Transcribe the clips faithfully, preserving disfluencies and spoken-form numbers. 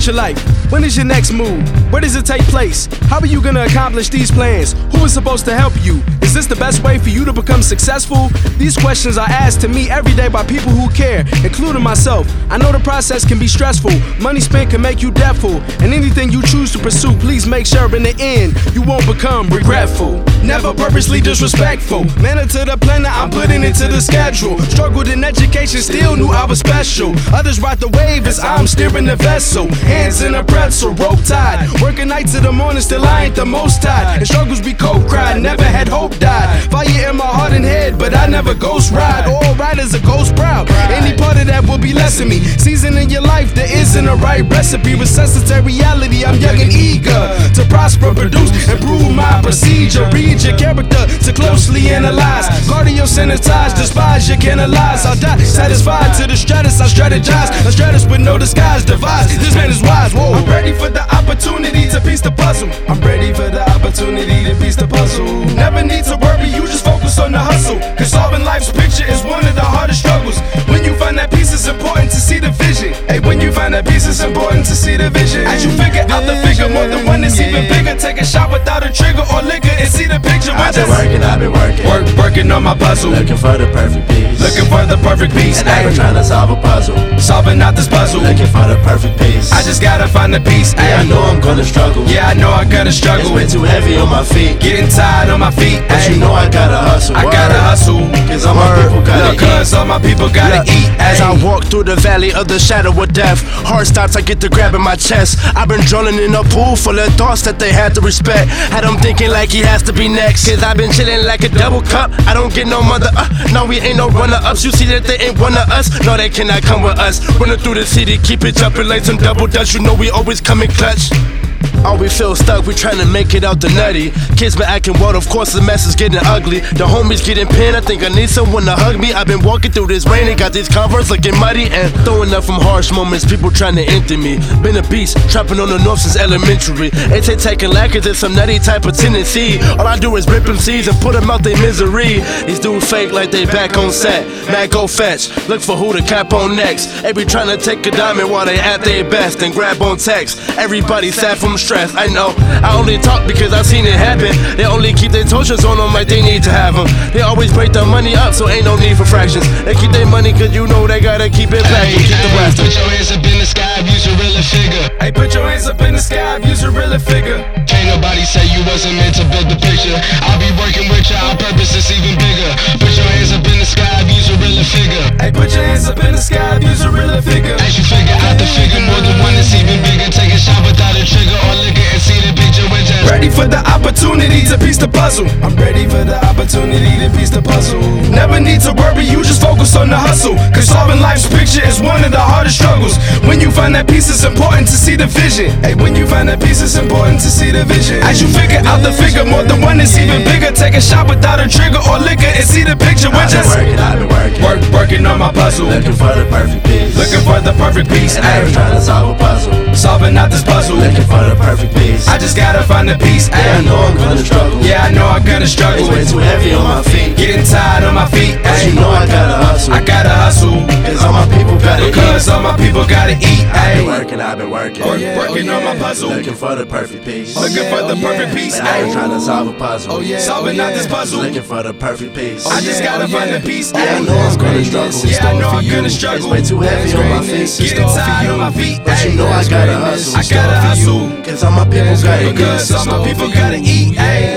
with your life? When is your next move? Where does it take place? How are you gonna accomplish these plans? Who is supposed to help you? Is this the best way for you to become successful? These questions are asked to me every day by people who care, including myself. I know the process can be stressful. Money spent can make you debtful. And anything you choose to pursue, please make sure in the end you won't become regretful. Never purposely disrespectful. Manner to the planner, I'm putting it to the schedule. Struggled in education, still knew I was special. Others ride the wave as I'm steering the vessel. Hands in a pretzel, rope tied. Working nights to the morning, still I ain't the most tied. And struggles be cold cried, never had hope died. Fire in my heart and head, but I never ghost ride. All riders are ghost proud. Any part of that will be less of me. Seasoning your life, there isn't a right recipe. Resuscitate reality, I'm young and eager to prosper, produce, improve my procedure. Read your character to closely analyze. Cardio sanitize, despise you can't analyze. I'll die satisfied to the stratus, I strategize. A stratus with no disguise, devise. This man is wise, whoa. I'm ready for the opportunity to piece the puzzle. I'm ready for the opportunity to piece the puzzle. Never need to worry, you just focus on the hustle. Cause solving life's picture is one of the hardest struggles. When you find that piece, it's important to see the vision. Hey, when you find that piece, it's important to see the vision. As you figure out the figure, more than one is even bigger. Take a shot without a trigger or liquor and see the picture. I've been working, I've been working. Work, working on my puzzle. Looking for the perfect piece. Looking for the perfect piece. And I've been trying to solve a puzzle. Solving out this puzzle. Looking for the perfect piece. I just gotta find the piece. Yeah, I know I'm gonna struggle. Yeah, I know I gotta struggle. It's way too heavy on my feet. Getting tired on my feet. But you know I gotta hustle. I gotta hustle. Cause all my people gotta eat. Cause all my people gotta eat. As I walk through the valley of the shadow of death, heart stops, I get to grab in my chest. I've been drowning in a pool full of thoughts that they had to respect. Had them thinking like he has to be next. Cause I've been chilling like a double cup. I don't get no mother uh, no we ain't no runner ups. You see that they ain't one of us. No, they cannot come with us. Running through the city, keep it jumping like some double dutch. You know we always come in clutch. All we feel stuck, we tryna make it out the nutty. Kids been acting wild, of course the mess is getting ugly. The homies getting pinned, I think I need someone to hug me. I've been walking through this rain and got these Converse looking muddy. And throwing up from harsh moments, people trying to empty me. Been a beast, trapping on the north since elementary. They say taking lackers is some nutty type of tendency. All I do is rip them seeds and put them out their misery. These dudes fake like they back on set. Man, go fetch, look for who to cap on next. They be trying to take a diamond while they at their best and grab on text. Everybody sad from stress. I know, I only talk because I seen it happen. They only keep their torches on them like they need to have them. They always break their money up, so ain't no need for fractions. They keep their money cause you know they gotta keep it back and keep the rest. Put your hands up in the sky if you's a realer figure. Hey, put your hands up in the sky if you's a realer figure. Can't nobody say you wasn't meant to build the picture. I'll be working with you on purpose, it's even bigger. Put your hands up in the sky if you's a realer figure. Hey, put your hands up in the sky if you's a realer figure. As you figure out the figure, more than one is even bigger. Take a shot without a trigger or liquor and see the picture with just. Ready for the opportunity to piece the puzzle. I'm ready for the opportunity to piece the puzzle. Never need to worry, you just focus on the hustle. Cause solving life's picture is one of the hardest struggles. When you find that piece, it's important to see the vision. Hey, when you find that piece, it's important to see the vision. As you figure out the figure, more than one is even bigger. Take a shot without a trigger or liquor and see the picture with I've been just. working, I've been working. Work, working on my puzzle. Looking for the perfect piece. Looking for the perfect piece. And I've been trying to solve a puzzle. Solving out this puzzle. Looking for the perfect piece. I just gotta find the piece. Yeah, I know I'm gonna struggle. Yeah, I know I'm gonna struggle. It's way too heavy on my feet. Getting tired on my feet. But you know I gotta hustle. I gotta hustle. Cause all my people gotta eat. Because all my people gotta eat. I've been working, I've been working. Oh, yeah. Working on my puzzle. Looking for the perfect piece. Looking for the perfect piece. And I've been trying to solve a puzzle. Oh, yeah. Solving out this puzzle. Looking for the perfect piece. I just gotta find the piece. Yeah, I know I'm gonna struggle. Yeah, I know I'm gonna struggle. It's way too heavy on my feet. Getting tired on my feet. But you know I gotta hustle. I gotta hustle. Cause all my people gotta eat. Because all my people gotta eat.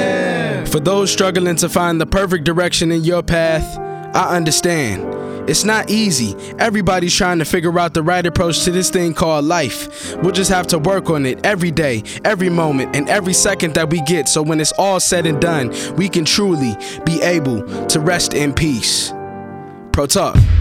Ay. For those struggling to find the perfect direction in your path, I understand. It's not easy. Everybody's trying to figure out the right approach to this thing called life. We'll just have to work on it every day, every moment, and every second that we get, so when it's all said and done, we can truly be able to rest in peace. Pro Talk.